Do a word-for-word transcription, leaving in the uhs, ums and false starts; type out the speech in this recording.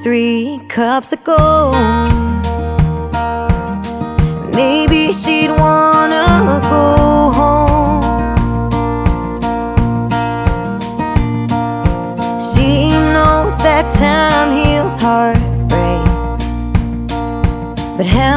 three cups of gold. Maybe she'd wanna go home. She knows that time heals heartbreak, but hell